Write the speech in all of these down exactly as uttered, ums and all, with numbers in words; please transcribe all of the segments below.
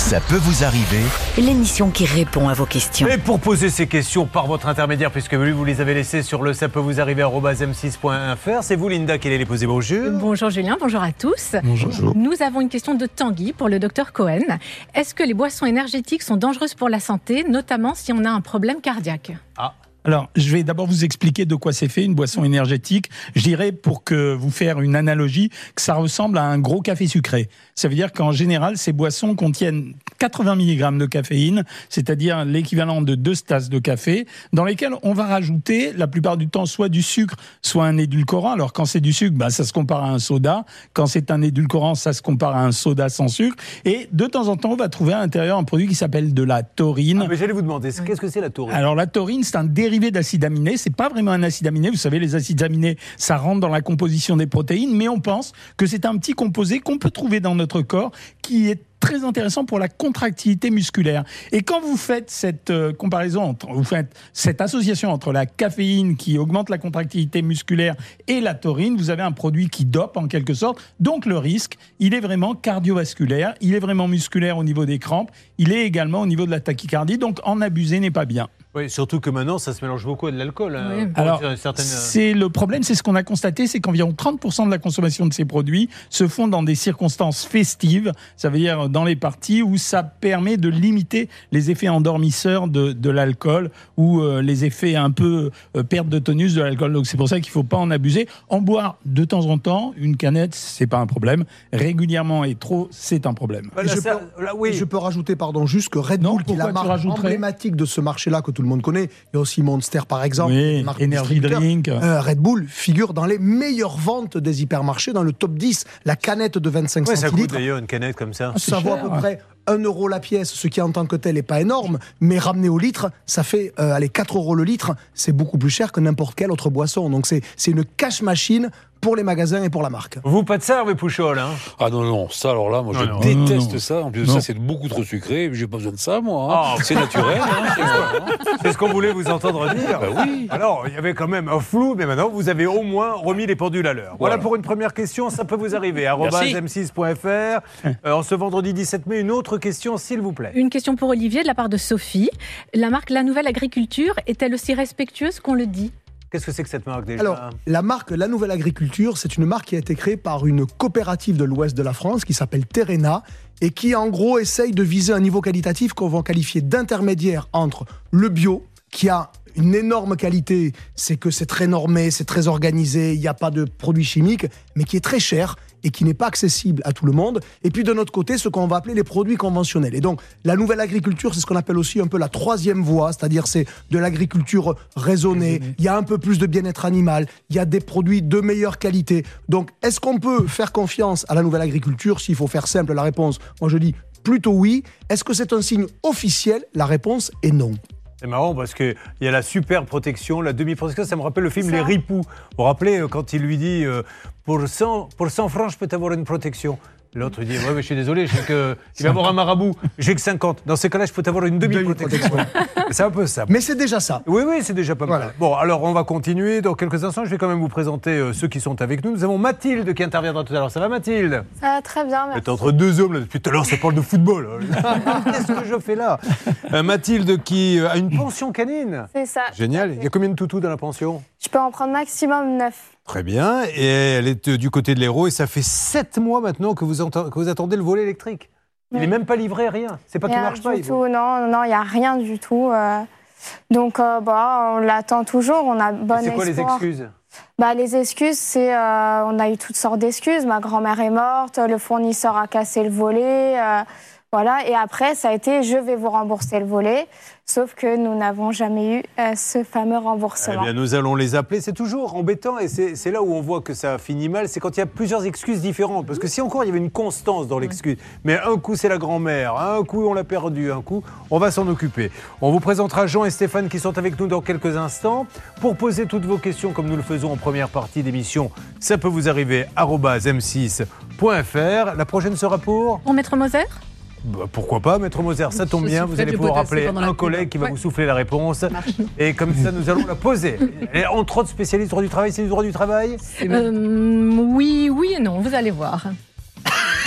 Ça peut vous arriver. L'émission qui répond à vos questions. Et pour poser ces questions par votre intermédiaire, puisque vous les avez laissées sur le ça peut vous arriver arobase m six point f r, c'est vous Linda qui allez les poser. Bonjour. Bonjour Julien, bonjour à tous. Bonjour. Nous avons une question de Tanguy pour le docteur Cohen. Est-ce que les boissons énergétiques sont dangereuses pour la santé, notamment si on a un problème cardiaque ? Ah. Alors, je vais d'abord vous expliquer de quoi c'est fait, une boisson énergétique. Je dirais, pour que vous faire une analogie, que ça ressemble à un gros café sucré. Ça veut dire qu'en général, ces boissons contiennent quatre-vingts milligrammes de caféine, c'est-à-dire l'équivalent de deux tasses de café, dans lesquelles on va rajouter, la plupart du temps, soit du sucre, soit un édulcorant. Alors, quand c'est du sucre, bah, ça se compare à un soda. Quand c'est un édulcorant, ça se compare à un soda sans sucre. Et de temps en temps, on va trouver à l'intérieur un produit qui s'appelle de la taurine. Ah, mais j'allais vous demander, qu'est-ce que c'est la taurine ? Alors, la taurine, c'est un dérivé d'acide aminé, c'est pas vraiment un acide aminé, vous savez les acides aminés ça rentre dans la composition des protéines, mais on pense que c'est un petit composé qu'on peut trouver dans notre corps qui est très intéressant pour la contractilité musculaire. Et quand vous faites cette euh, comparaison, entre, vous faites cette association entre la caféine qui augmente la contractilité musculaire et la taurine, vous avez un produit qui dope en quelque sorte. Donc le risque, il est vraiment cardiovasculaire, il est vraiment musculaire au niveau des crampes, il est également au niveau de la tachycardie, donc en abuser n'est pas bien. Oui, surtout que maintenant, ça se mélange beaucoup à de l'alcool. Hein, oui. Alors, certaines... c'est le problème, c'est ce qu'on a constaté, c'est qu'environ trente pour cent de la consommation de ces produits se font dans des circonstances festives, ça veut dire dans les parties où ça permet de limiter les effets endormisseurs de, de l'alcool ou euh, les effets un peu euh, perte de tonus de l'alcool. Donc c'est pour ça qu'il ne faut pas en abuser. En boire de temps en temps, une canette, c'est pas un problème. Régulièrement et trop, c'est un problème. Et je, ça, peux, là, oui. et je peux rajouter, pardon, juste que Red Non, Bull, qui est la pourquoi tu marque rajouterais emblématique de ce marché-là que tout le monde connaît, il y a aussi Monster par exemple, Oui, une marque Energy distributeur. Drink. Euh, Red Bull figure dans les meilleures ventes des hypermarchés, dans le top dix. La canette de vingt-cinq Ouais, ça coûte centilitres, d'ailleurs une canette comme ça. c'est ça vaut à cher. peu près un euro la pièce, ce qui en tant que tel n'est pas énorme, mais ramené au litre, ça fait euh, allez, quatre euros le litre, c'est beaucoup plus cher que n'importe quelle autre boisson. Donc c'est, c'est une cash machine pour les magasins et pour la marque. Vous, pas de ça, vous, Pouchol, hein ? Ah non, non, ça, alors là, moi, Non, je non. déteste Non, non. ça. En plus de Non. ça, c'est beaucoup trop sucré. J'ai pas besoin de ça, moi. hein. Ah. C'est naturel. hein, c'est ça, hein. C'est ce qu'on voulait vous entendre dire. Bah oui. Alors, il y avait quand même un flou, mais maintenant, vous avez au moins remis les pendules à l'heure. Voilà, Voilà. pour une première question, ça peut vous arriver. arobase m six point f r. Euh, en ce vendredi dix-sept mai, une autre question, s'il vous plaît. Une question pour Olivier de la part de Sophie. La marque La Nouvelle Agriculture est-elle aussi respectueuse qu'on le dit ? Qu'est-ce que c'est que cette marque déjà ? Alors, la marque La Nouvelle Agriculture, c'est une marque qui a été créée par une coopérative de l'ouest de la France qui s'appelle Terrena et qui, en gros, essaye de viser un niveau qualitatif qu'on va qualifier d'intermédiaire entre le bio, qui a une énorme qualité, c'est que c'est très normé, c'est très organisé, il n'y a pas de produits chimiques, mais qui est très cher et qui n'est pas accessible à tout le monde. Et puis de notre côté, ce qu'on va appeler les produits conventionnels. Et donc, la nouvelle agriculture, c'est ce qu'on appelle aussi un peu la troisième voie, c'est-à-dire c'est de l'agriculture raisonnée, il y a un peu plus de bien-être animal, il y a des produits de meilleure qualité. Donc, est-ce qu'on peut faire confiance à la nouvelle agriculture ? S'il faut faire simple, la réponse, moi je dis plutôt oui. Est-ce que c'est un signe officiel ? La réponse est non. C'est marrant parce qu'il y a la super protection, la demi-protection, ça me rappelle le film Ça. Les Ripoux. Vous vous rappelez euh, quand il lui dit euh, pour, cent, pour cent francs, je peux t'avoir une protection. L'autre lui dit ouais, mais je suis désolé, j'ai que, il va avoir un marabout, j'ai que cinquante. Dans ces cas-là, je peux t'avoir une demi-protection. C'est un peu ça. Mais c'est déjà ça. Oui, oui, c'est déjà pas mal. Voilà. Bon, alors on va continuer. Dans quelques instants, je vais quand même vous présenter euh, ceux qui sont avec nous. Nous avons Mathilde qui interviendra tout à l'heure. Ça va, Mathilde ? Ça va très bien, Vous merci. êtes entre deux hommes, là. Depuis tout à l'heure, ça parle de football. Qu'est-ce que je fais là ? Euh, Mathilde qui euh, a une pension canine. C'est ça. Génial. Il y a combien de toutous dans la pension ? Je peux en prendre maximum neuf. Très bien. Et elle est euh, du côté de l'Hérault et ça fait sept mois maintenant que vous, enta- que vous attendez le volet électrique. Il n'est Oui. même pas livré, rien. C'est pas qu'il Rien marche pas. du il- tout, non, non, il n'y a rien du tout. euh. Donc, euh, bah, on l'attend toujours, on a bon C'est espoir. quoi les excuses ? Bah, les excuses, c'est, euh, on a eu toutes sortes d'excuses. Ma grand-mère est morte, le fournisseur a cassé le volet, euh, voilà. Et après, ça a été, je vais vous rembourser le volet. Sauf que nous n'avons jamais eu euh, ce fameux Eh remboursement. bien, nous allons les appeler. C'est toujours embêtant et c'est c'est là où on voit que ça finit mal. C'est quand il y a plusieurs excuses différentes. Parce que si encore il y avait une constance dans l'excuse, mais un coup c'est la grand-mère, un coup on l'a perdu, un coup on va s'en occuper. On vous présentera Jean et Stéphane qui sont avec nous dans quelques instants pour poser toutes vos questions comme nous le faisons en première partie d'émission. Ça peut vous arriver arobase m six point f r. La prochaine sera pour Pour Maître Moser ? Bah, pourquoi pas, Maître Moser, ça tombe Je bien, suis vous prête, allez je pouvoir peux passer appeler pendant la un pub. collègue qui va Ouais. vous souffler la réponse. Et comme ça, nous allons la poser. Elle est entre autres spécialiste droit du travail, c'est du droit du travail Euh, oui, oui et non, vous allez voir.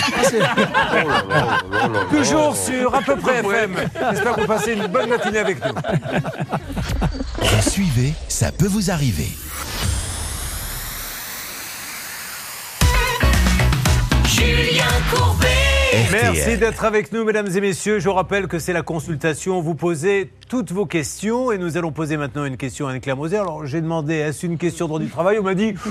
Toujours sur à peu près F M. J'espère que vous passez une bonne matinée avec nous. Et suivez, ça peut vous arriver. Julien Courbet. Merci d'être avec nous, mesdames et messieurs. Je vous rappelle que c'est la consultation. Vous posez toutes vos questions et nous allons poser maintenant une question à Anne-Claire Moser. Alors, j'ai demandé, est-ce une question de droit du travail ? On m'a dit,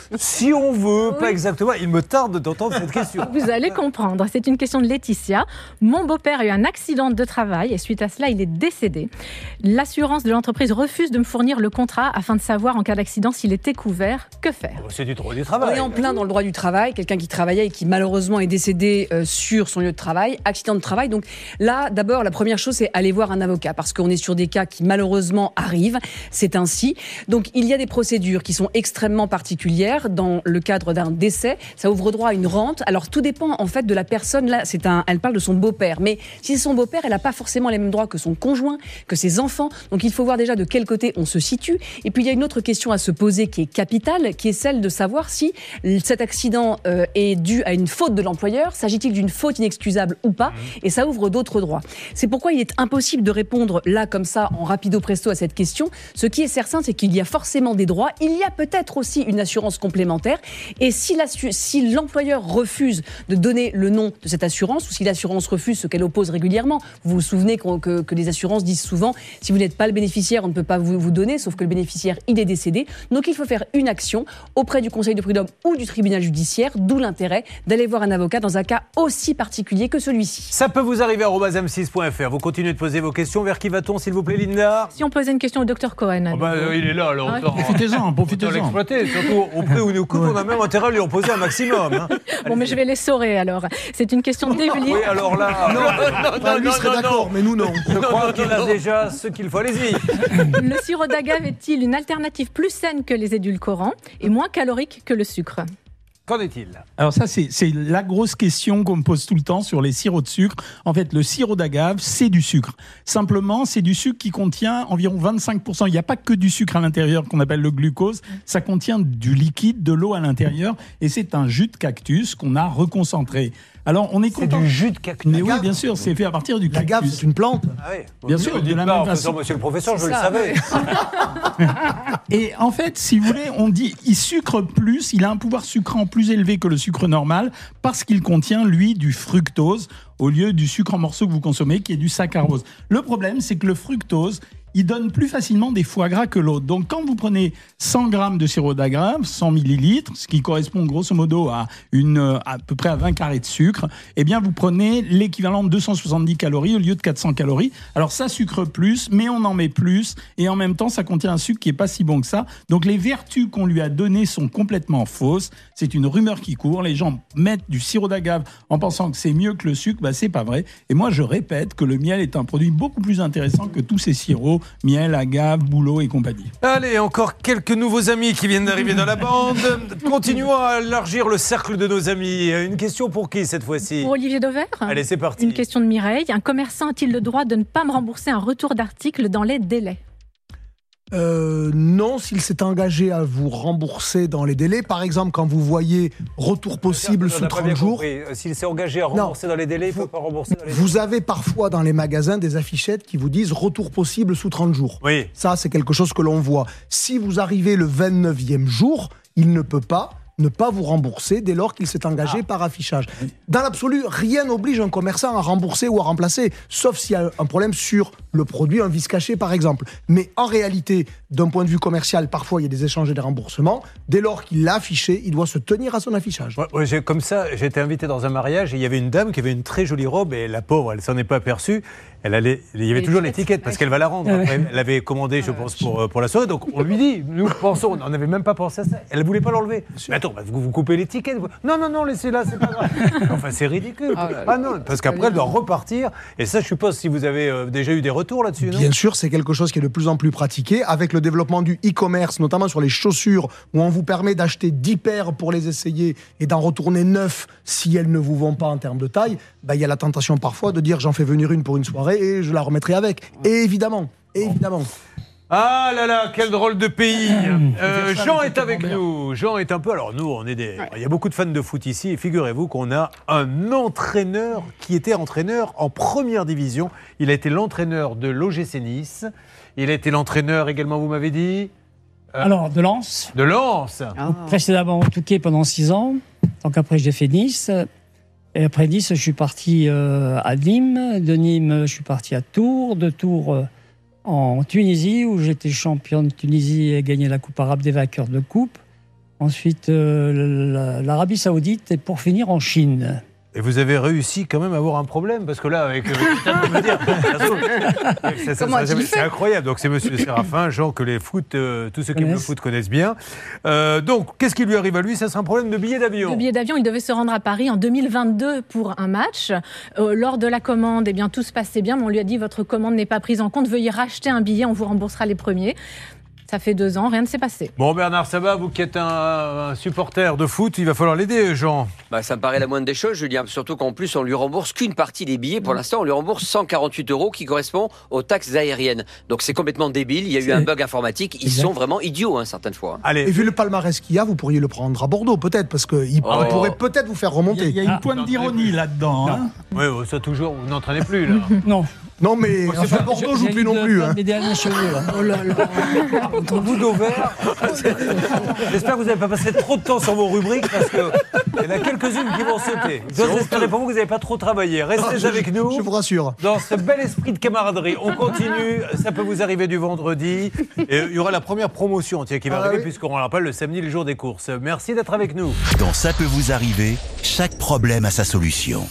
si on veut, oui. Pas exactement. Il me tarde d'entendre cette question. Vous allez comprendre. C'est une question de Laetitia. Mon beau-père a eu un accident de travail et suite à cela, il est décédé. L'assurance de l'entreprise refuse de me fournir le contrat afin de savoir en cas d'accident s'il était couvert. Que faire ? C'est du droit du travail. On est en plein dans le droit du travail. Quelqu'un qui travaillait et qui malheureusement est décédé euh, sur son lieu de travail, accident de travail. Donc là, d'abord, la première chose, c'est aller voir un avocat parce qu'on est sur des cas qui malheureusement arrivent. C'est ainsi. Donc il y a des procédures qui sont extrêmement particulières dans le cadre d'un décès. Ça ouvre droit à une rente. Alors tout dépend en fait de la personne. Là, c'est un, elle parle de son beau-père. Mais si c'est son beau-père, elle n'a pas forcément les mêmes droits que son conjoint, que ses enfants. Donc il faut voir déjà de quel côté on se situe. Et puis il y a une autre question à se poser qui est capitale, qui est celle de savoir si cet accident euh, est dû à une faute de l'employeur. S'agit-il d'une faute inexcusable ou pas ? Et ça ouvre d'autres droits. C'est pourquoi il est impossible de répondre là comme ça en rapido presto à cette question. Ce qui est certain, c'est qu'il y a forcément des droits. Il y a peut-être aussi une assurance complémentaire. Et si, si l'employeur refuse de donner le nom de cette assurance, ou si l'assurance refuse ce qu'elle oppose régulièrement, vous vous souvenez que, que, que les assurances disent souvent si vous n'êtes pas le bénéficiaire, on ne peut pas vous, vous donner, sauf que le bénéficiaire, il est décédé. Donc il faut faire une action auprès du Conseil de prud'homme ou du tribunal judiciaire, d'où l'intérêt d'aller voir un avocat dans un cas aussi particulier que celui-ci. Ça peut vous arriver à arobase m six point f r. Vous continuez de poser vos questions. Vers qui va-t-on, s'il vous plaît, Linda ? Si on posait une question au docteur Cohen. Oh bah, euh, il est là, alors Ah, autant, Profitez-en, profitez-en. autant l'exploiter. Surtout au prix où il nous coupe, on a même intérêt à lui en poser un maximum. Hein. Bon, mais je vais les saurer alors. C'est une question d'Evelyne. Oui, alors là, Non, enfin, lui serait d'accord, mais nous non. je crois qu'il a déjà ce qu'il faut. Allez-y. Le sirop d'agave est-il une alternative plus saine que les édulcorants et moins calorique que le sucre ? Qu'en est-il ? Alors ça, c'est, c'est la grosse question qu'on me pose tout le temps sur les sirops de sucre. En fait, le sirop d'agave, c'est du sucre. Simplement, c'est du sucre qui contient environ vingt-cinq pour cent. Il n'y a pas que du sucre à l'intérieur qu'on appelle le glucose. Ça contient du liquide, de l'eau à l'intérieur. Et c'est un jus de cactus qu'on a reconcentré. Alors, on est C'est content. du jus de cactus. Mais oui, bien sûr, c'est fait à partir du La cactus. gaffe, c'est une plante. Ah oui. Bien Vous sûr, me de dites la pas, même en façon. faisant monsieur le professeur, je C'est le ça, savais. Et en fait, si vous voulez, on dit il sucre plus, il a un pouvoir sucrant plus élevé que le sucre normal parce qu'il contient, lui, du fructose au lieu du sucre en morceaux que vous consommez qui est du saccharose. Le problème, c'est que le fructose, il donne plus facilement des foie gras que l'autre. Donc, quand vous prenez cent grammes de sirop d'agave, cent millilitres, ce qui correspond grosso modo à, une, à peu près à vingt carrés de sucre, eh bien, vous prenez l'équivalent de deux cent soixante-dix calories au lieu de quatre cents calories. Alors, ça sucre plus, mais on en met plus. Et en même temps, ça contient un sucre qui est pas si bon que ça. Donc, les vertus qu'on lui a données sont complètement fausses. C'est une rumeur qui court. Les gens mettent du sirop d'agave en pensant que c'est mieux que le sucre. Bah, c'est pas vrai. Et moi, je répète que le miel est un produit beaucoup plus intéressant que tous ces sirops. Miel, agave, bouleau et compagnie. Allez, encore quelques nouveaux amis qui viennent d'arriver dans la bande. Continuons à élargir le cercle de nos amis. Une question pour qui cette fois-ci ? Pour Olivier Dauvert ? Allez, c'est parti. Une question de Mireille. Un commerçant a-t-il le droit de ne pas me rembourser un retour d'article dans les délais ? Euh, non, s'il s'est engagé à vous rembourser dans les délais, par exemple, quand vous voyez retour possible On sous n'a pas trente bien jours, compris. S'il s'est engagé à rembourser dans les délais, il ne peut pas rembourser dans les délais. vous avez parfois dans les magasins des affichettes qui vous disent retour possible sous trente jours. Oui. Ça, c'est quelque chose que l'on voit. Si vous arrivez le vingt-neuvième jour, il ne peut pas ne pas vous rembourser dès lors qu'il s'est engagé Ah. par affichage. Dans l'absolu, rien n'oblige un commerçant à rembourser ou à remplacer, sauf s'il y a un problème sur le produit, un vice caché par exemple. Mais en réalité, d'un point de vue commercial, parfois il y a des échanges et des remboursements. Dès lors qu'il l'a affiché, il doit se tenir à son affichage. Ouais, ouais, j'ai- comme ça, j'ai été invité dans un mariage et il y avait une dame qui avait une très jolie robe et la pauvre, elle s'en est pas aperçue. Elle allait, il y avait toujours l'étiquette parce qu'elle va la rendre. Après, elle l'avait commandée, je pense, pour, euh, pour la soirée. Donc on lui dit, nous pensons, on n'avait même pas pensé à ça. Elle ne voulait pas l'enlever. Mais attends, bah, vous, vous coupez l'étiquette. vous- Non, non, non, laissez-la, c'est pas grave. Enfin, c'est ridicule. Oh là là. Ah non, parce qu'après, elle doit repartir. Et ça, je suppose, si vous avez euh, déjà eu des retours là-dessus, non ? Bien sûr, c'est quelque chose qui est de plus en plus pratiqué avec le développement du e-commerce, notamment sur les chaussures, où on vous permet d'acheter dix paires pour les essayer et d'en retourner neuf si elles ne vous vont pas en termes de taille. Bah, il y a la tentation parfois de dire j'en fais venir une pour une soirée et je la remettrai avec. Et évidemment, évidemment. Ah là là, quel drôle de pays. Euh, ça Jean avec est le avec camembert. nous. Jean est un peu... Alors nous, on est des... Il y a beaucoup de fans de foot ici. Et figurez-vous qu'on a un entraîneur qui était entraîneur en première division. Il a été l'entraîneur de l'O G C Nice. Il a été l'entraîneur également, vous m'avez dit, euh, Alors, de Lens, de Lens. Ah. précédemment au Touquet pendant six ans. Donc après, j'ai fait Nice. Et après Nice, je suis parti euh, à Nîmes. De Nîmes, je suis parti à Tours. De Tours, euh, en Tunisie, où j'étais champion de Tunisie et gagné la Coupe arabe des vainqueurs de coupe. Ensuite, euh, la- l'Arabie Saoudite. Et pour finir, en Chine. Et vous avez réussi quand même à avoir un problème, parce que là, avec... avec me dire, ça, ça, ça, Comment ça, a-t-il c'est fait incroyable. Donc c'est Monsieur Séraphin, Jean, que les foot, euh, tous ceux qui aiment le Connaissent. foot connaissent bien. Euh, donc, qu'est-ce qui lui arrive à lui? Ça, c'est un problème de billet d'avion. Le billet d'avion, il devait se rendre à Paris en deux mille vingt-deux pour un match. Euh, lors de la commande, eh bien, tout se passait bien, mais on lui a dit votre commande n'est pas prise en compte, veuillez racheter un billet, on vous remboursera les premiers. Ça fait deux ans, rien ne s'est passé. Bon, Bernard Sabat, vous qui êtes un, un supporter de foot, il va falloir l'aider, Jean. Bah, ça me paraît la moindre des choses, Julien. Surtout qu'en plus, on lui rembourse qu'une partie des billets. Pour l'instant, on lui rembourse cent quarante-huit euros qui correspond aux taxes aériennes. Donc c'est complètement débile. Il y a eu C'est- un bug informatique. Ils Exact. sont vraiment idiots, hein, certaines fois. Et Allez, vu le palmarès qu'il y a, vous pourriez le prendre à Bordeaux, peut-être, parce qu'il Oh. pourrait peut-être vous faire Il y a, remonter. il y a une Ah. pointe d'ironie là-dedans. Hein. oui, ça toujours, vous n'entraînez plus, là. Non. Non, mais enfin, Bordeaux joue plus non plus. Hein. Mes derniers cheveux, là. Oh là là. Entre vous d'Auvert, j'espère que vous n'avez pas passé trop de temps sur vos rubriques, parce qu'il y en a quelques-unes qui vont sauter. J'ose espérer pour vous que vous n'avez pas trop travaillé. Restez Je- avec nous. Je vous rassure. Dans ce bel esprit de camaraderie, on continue. Ça peut vous arriver du vendredi. Et il y aura la première promotion tiens, qui va Ah arriver, oui. puisqu'on rappelle le samedi, les jours des courses. Merci d'être avec nous. Dans Ça peut vous arriver, chaque problème a sa solution.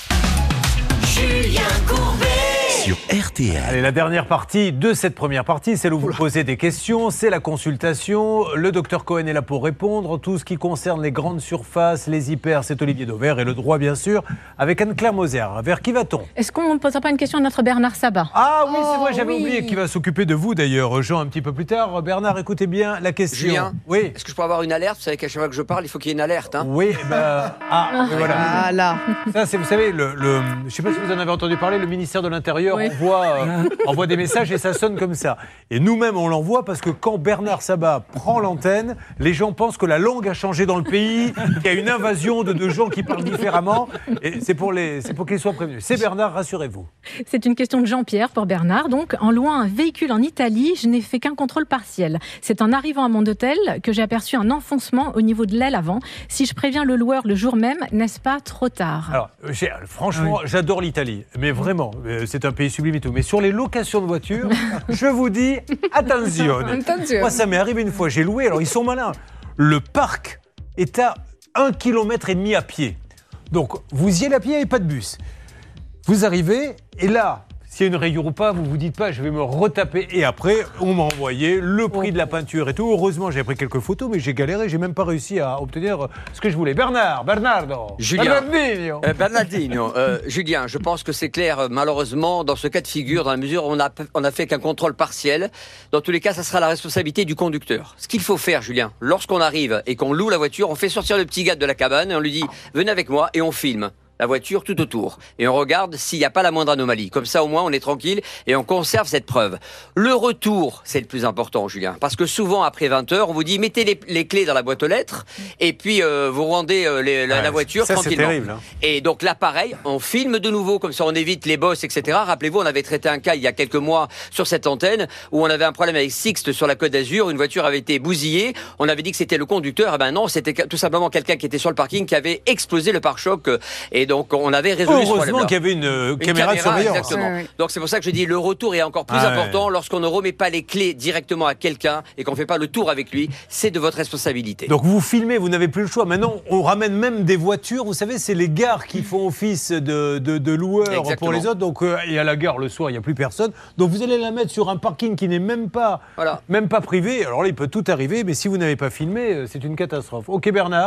Julien Courbet. Sur R T L. Allez, la dernière partie de cette première partie, c'est où vous posez des questions, c'est la consultation. Le docteur Cohen est là pour répondre. Tout ce qui concerne les grandes surfaces, les hyper, c'est Olivier Dauvert, et le droit, bien sûr, avec Anne-Claire Moser. Vers qui va-t-on? Est-ce qu'on ne posera pas une question à notre Bernard Sabat? Ah oui, c'est vrai, j'avais oui. oublié qu'il va s'occuper de vous d'ailleurs, Jean, un petit peu plus tard. Bernard, écoutez bien la question. Julien, Oui. est-ce que je peux avoir une alerte? Vous savez qu'à chaque fois que je parle, il faut qu'il y ait une alerte. Hein. Oui, ben, ah, et voilà. Ah là. Ça, c'est, vous savez, le, le- je ne sais pas si vous en avez entendu parler, le ministère de l'Intérieur Oui. envoie, euh, envoie des messages et ça sonne comme ça. Et nous-mêmes, on l'envoie parce que quand Bernard Sabat prend l'antenne, les gens pensent que la langue a changé dans le pays, qu'il y a une invasion de, de gens qui parlent différemment. Et c'est pour, les, c'est pour qu'ils soient prévenus. C'est Bernard, rassurez-vous. C'est une question de Jean-Pierre pour Bernard. Donc, en louant un véhicule en Italie, je n'ai fait qu'un contrôle partiel. C'est en arrivant à mon hôtel que j'ai aperçu un enfoncement au niveau de l'aile avant. Si je préviens le loueur le jour même, n'est-ce pas trop tard? Alors, j'ai- franchement, j'adore l'Italie, mais vraiment, euh, c'est un pays sublime et tout. Mais sur les locations de voitures, je vous dis, attention. Attention. Moi, ça m'est arrivé une fois, j'ai loué, alors ils sont malins. Le parc est à un kilomètre et demi à pied. Donc, vous y allez à pied, il n'y a pas de bus. Vous arrivez, et là, s'il y a une rayure ou pas, vous vous dites pas, je vais me retaper. Et après, on m'a envoyé le prix de la peinture et tout. Heureusement, j'ai pris quelques photos, mais j'ai galéré, j'ai même pas réussi à obtenir ce que je voulais. Bernard, Bernardo, Julien. Bernardino. Euh, Bernardino, euh, Julien, je pense que c'est clair, euh, malheureusement, dans ce cas de figure, dans la mesure où on a, on a fait qu'un contrôle partiel, dans tous les cas, ça sera la responsabilité du conducteur. Ce qu'il faut faire, Julien, lorsqu'on arrive et qu'on loue la voiture, on fait sortir le petit gars de la cabane et on lui dit « Venez avec moi » et on filme la voiture tout autour. Et on regarde s'il n'y a pas la moindre anomalie. Comme ça, au moins, on est tranquille et on conserve cette preuve. Le retour, c'est le plus important, Julien. Parce que souvent, après vingt heures, on vous dit, mettez les, les clés dans la boîte aux lettres et puis euh, vous rendez euh, les- la, Ouais, la voiture ça, c'est tranquillement. terrible, hein. Et donc là, pareil, on filme de nouveau, comme ça on évite les bosses, et cetera. Rappelez-vous, on avait traité un cas il y a quelques mois sur cette antenne où on avait un problème avec Sixte sur la Côte d'Azur. Une voiture avait été bousillée. On avait dit que c'était le conducteur. Eh ben non, c'était tout simplement quelqu'un qui était sur le parking qui avait explosé le pare-choc. Et donc on avait résolu ce Heureusement problème-là. qu'il y avait une, euh, Une caméra, de surveillance. exactement. Ouais, ouais. Donc c'est pour ça que je dis le retour est encore plus Ah ouais. important lorsqu'on ne remet pas les clés directement à quelqu'un et qu'on ne fait pas le tour avec lui. C'est de votre responsabilité. Donc vous filmez, vous n'avez plus le choix. Maintenant, on ramène même des voitures. Vous savez, c'est les gares qui font office de, de, de loueurs Exactement. pour les autres. Donc, euh, et à la gare, le soir, il n'y a plus personne. Donc vous allez la mettre sur un parking qui n'est même pas, Voilà. même pas privé. Alors là, il peut tout arriver, mais si vous n'avez pas filmé, euh, c'est une catastrophe. Ok Bernard,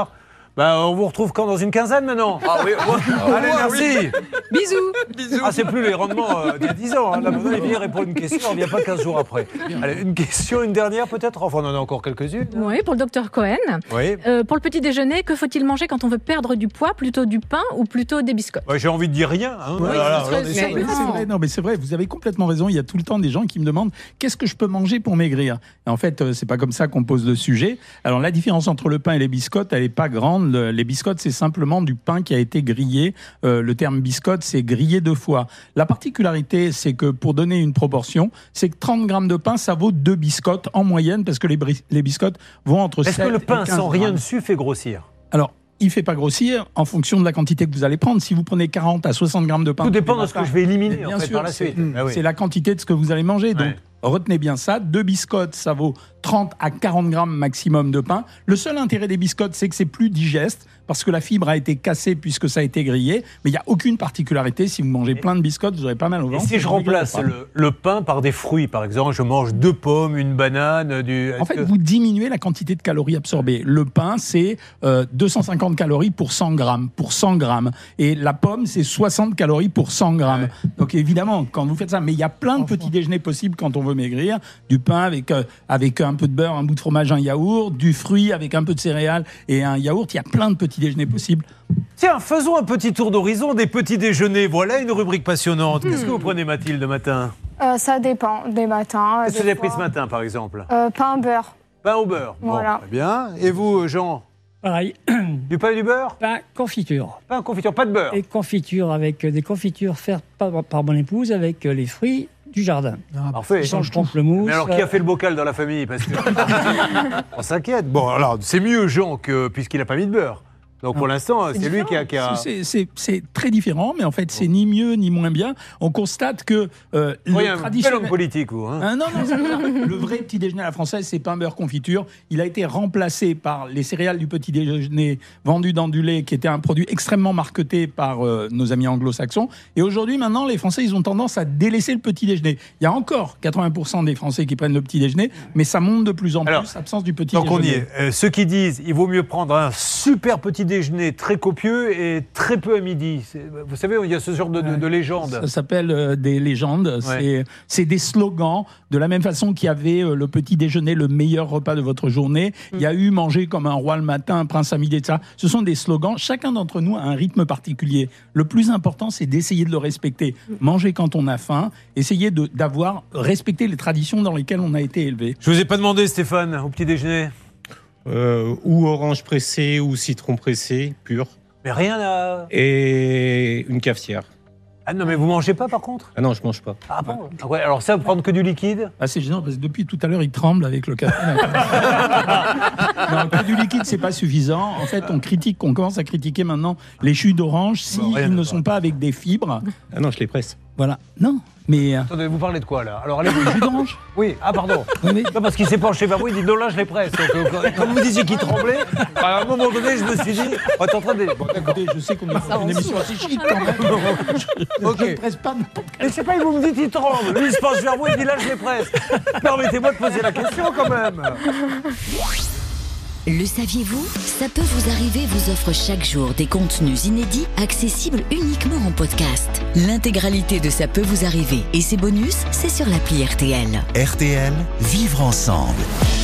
Bah, on vous retrouve quand dans une quinzaine maintenant. Ah oui, ouais. Allez, merci. Bisous. Bisous. Ah, c'est plus les rendements euh, d'il y a dix ans. Hein. Là, maintenant, Olivier répond une question, on ne revient pas quinze jours après. Allez, une question, une dernière peut-être. Enfin, on en a encore quelques-unes. Oui, pour le docteur Cohen. Oui. Euh, pour le petit déjeuner, que faut-il manger quand on veut perdre du poids? Plutôt du pain ou plutôt des biscottes? Ouais, j'ai envie de dire rien. Hein. Ouais, Voilà, c'est, on est sûr. mais c'est vrai, non, mais c'est vrai, vous avez complètement raison. Il y a tout le temps des gens qui me demandent qu'est-ce que je peux manger pour maigrir. Et en fait, euh, c'est pas comme ça qu'on pose le sujet. Alors la différence entre le pain et les biscottes, elle est pas grande. Le, les biscottes, c'est simplement du pain qui a été grillé. Euh, le terme biscotte, c'est grillé deux fois. La particularité, c'est que pour donner une proportion, c'est que trente grammes de pain, ça vaut deux biscottes en moyenne, parce que les, bris- les biscottes vont entre sept et quinze Est-ce que le pain sans rien grammes. dessus fait grossir? Alors, il ne fait pas grossir en fonction de la quantité que vous allez prendre. Si vous prenez quarante à soixante grammes de pain... Tout dépend de ce que je vais éliminer bien en fait, sûr, par la c'est, suite. Ah oui. c'est la quantité de ce que vous allez manger. Donc, Ouais. retenez bien ça. Deux biscottes, ça vaut trente à quarante grammes maximum de pain. Le seul intérêt des biscottes, c'est que c'est plus digeste, parce que la fibre a été cassée puisque ça a été grillé. Mais il n'y a aucune particularité. Si vous mangez plein de biscottes, vous aurez pas mal au Et ventre. si je vous maigrez remplace pas. le, le pain par des fruits, par exemple, je mange deux pommes, une banane, du... En fait, vous diminuez la quantité de calories absorbées. Le pain, c'est euh, deux cent cinquante calories pour cent grammes. Pour cent grammes. Et la pomme, c'est soixante calories pour cent grammes. Ouais. Donc évidemment, quand vous faites ça, mais il y a plein de petits déjeuners possibles quand on veut maigrir. Du pain avec, euh, avec un peu de beurre, un bout de fromage, un yaourt. Du fruit avec un peu de céréales et un yaourt. Il y a plein de petits déjeuners possibles. Tiens, faisons un petit tour d'horizon des petits déjeuners. Voilà une rubrique passionnante. Qu'est-ce que vous prenez, Mathilde, le matin? Euh, ça dépend des matins. Qu'est-ce que des vous avez pris fois. ce matin, par exemple? Euh, Pain beurre. Pain au beurre. Voilà. Bon, très bien. Et vous, Jean? Pareil. Du pain et du beurre? Pain confiture. Pain confiture, pas de beurre. Et confiture avec des confitures faites par, par mon épouse avec les fruits du jardin. Ah, parfait. Sans le pamplemousse. Mais alors, qui a fait le bocal dans la famille? Parce que on s'inquiète. Bon, alors, c'est mieux, Jean, que puisqu'il n'a pas mis de beurre. Donc, pour l'instant, c'est, c'est lui qui a... Qui a... C'est, c'est, c'est très différent, mais en fait, c'est ni mieux ni moins bien. On constate que euh, le oui, un traditionnel... bel homme politique, vous. Hein. Ah, non, non, c'est le vrai petit déjeuner à la française, c'est pain, beurre, confiture. Il a été remplacé par les céréales du petit déjeuner vendues dans du lait, qui était un produit extrêmement marketé par euh, nos amis anglo-saxons. Et aujourd'hui, maintenant, les Français, ils ont tendance à délaisser le petit déjeuner. Il y a encore quatre-vingts pour cent des Français qui prennent le petit déjeuner, mais ça monte de plus en Alors, plus, absence du petit donc déjeuner. on y est. Euh, ceux qui disent il vaut mieux prendre un super petit déjeuner très copieux et très peu à midi. C'est, vous savez, il y a ce genre de, de, de légende. Ça s'appelle euh, des légendes. Ouais. C'est, c'est des slogans. De la même façon qu'il y avait euh, le petit déjeuner, le meilleur repas de votre journée. Mm. Il y a eu manger comme un roi le matin, un prince à midi, et cetera. Ce sont des slogans. Chacun d'entre nous a un rythme particulier. Le plus important, c'est d'essayer de le respecter. Mm. Manger quand on a faim. Essayer de, d'avoir respecté les traditions dans lesquelles on a été élevé. Je vous ai pas demandé, Stéphane, au petit déjeuner. Euh, ou orange pressé ou citron pressé, pur. Mais rien à... Et une cafetière. Ah non, mais vous mangez pas par contre? Ah non, je mange pas. Ah bon? Ah ouais, alors ça, vous prendre que du liquide? Ah, c'est gênant parce que depuis tout à l'heure, il tremble avec le café. Non, que du liquide, c'est pas suffisant. En fait, on critique, on commence à critiquer maintenant les jus d'orange si bon, ils ne sont pas avec des fibres. Ah non, je les presse. Voilà. Non, mais... Attendez, vous parlez de quoi, là? Alors, allez, vous... jus d'orange? Oui, ah pardon. Oui, mais... Non, parce qu'il s'est penché vers vous, il dit non, là, je les presse. Donc, euh, comme vous disiez qu'il tremblait, à un moment donné, je me suis dit, on est en train de... Bon, écoutez, je sais qu'on est dans une émission assez chic, quand même. Je, ok. Je ne presse pas... Mais je sais pas, vous me dites, il tremble. Lui, il se penche vers vous, il dit là, je les presse. Permettez-moi de poser la question, quand même. Le saviez-vous? Ça peut vous arriver vous offre chaque jour des contenus inédits accessibles uniquement en podcast. L'intégralité de Ça peut vous arriver et ses bonus, c'est sur l'appli R T L. R T L, vivre ensemble.